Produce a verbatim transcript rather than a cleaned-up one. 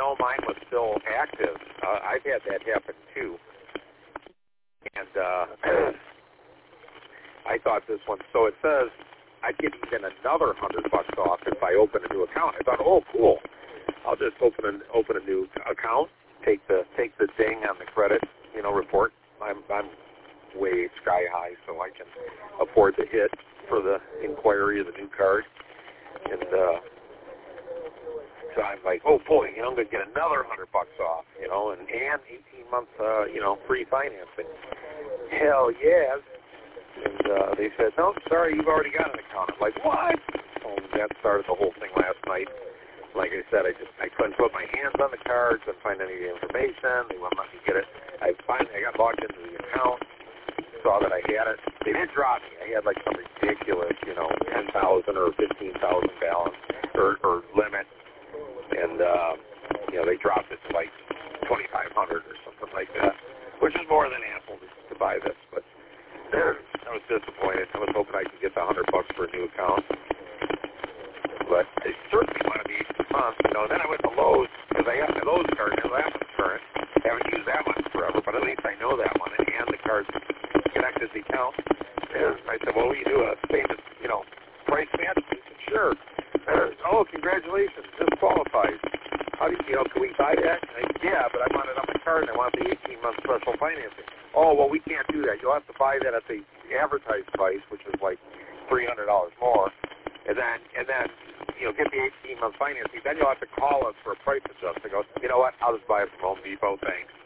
know mine was still active. Uh, I've had that happen too. And uh, I thought this one, so it says I get even another hundred bucks off if I open a new account. I thought, oh, cool. I'll just open an open a new account, take the take the ding on the credit, you know, report. I'm I'm way sky high, so I can afford the hit for the inquiry of the new card. And uh, so I'm like, oh boy, you know, I'm gonna get another hundred bucks off, you know, and and eighteen months, uh, you know, free financing. Hell yes. And uh, they said, no, sorry, you've already got an account. I'm like, what? So that started the whole thing last night. Like I said, I just I couldn't put my hands on the card, couldn't find any of the information. They wouldn't let me get it. I finally I got logged into the account, saw that I had it. They didn't drop me. I had like some ridiculous, you know, ten thousand or fifteen thousand balance or, or limit, and uh, you know they dropped it to like twenty five hundred or something like that, which is more than ample to, to buy this. But I was disappointed. I was hoping I could get the hundred bucks for a new account. But they certainly wanted me eighteen months, you know. And then I went to Lowe's because I have my Lowe's card now. That one's current. I haven't used that one forever, but at least I know that one. And the card's connected to the account. And I said, well, will you do a famous, you know, price match? He said, sure. Uh, oh, congratulations. This qualifies. How do you, you know, can we buy that? And I said, yeah, but I want it on my card and I want the eighteen-month special financing. Oh, well, we can't do that. You'll have to buy that at the advertised price, which is like three hundred dollars more. And then, and then, you know, get the eighteen-month financing. Then you'll have to call us for a price adjustment. I go, you know what? I'll just buy it from Home Depot. Thanks.